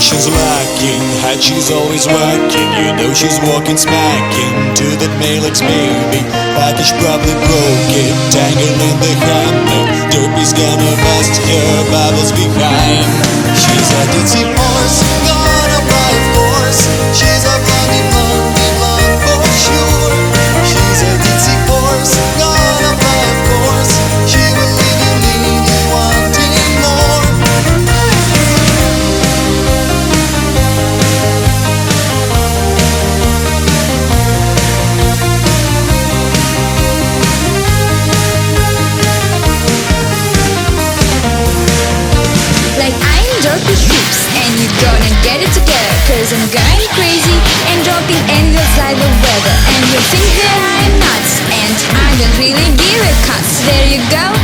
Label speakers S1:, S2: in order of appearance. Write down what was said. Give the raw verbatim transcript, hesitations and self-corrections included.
S1: Motivation's lacking, head she's always working. You know she's walking smacking to that Malex baby. Package probably broken, tangled in the hammer. Derpy's gonna bust her bubbles behind. She's a ditzy horse, gonna buy of course. She's a blondie, blondie, blonde for sure. She's a ditzy horse, gonna buy of course. She will leave you, leave you wanting more.
S2: Like I'm Derpy Hoops, and you're gonna get it together. Cause I'm going crazy and dropping angles like the weather. And you think that I'm nuts, and I don't really give a cuss. There you go,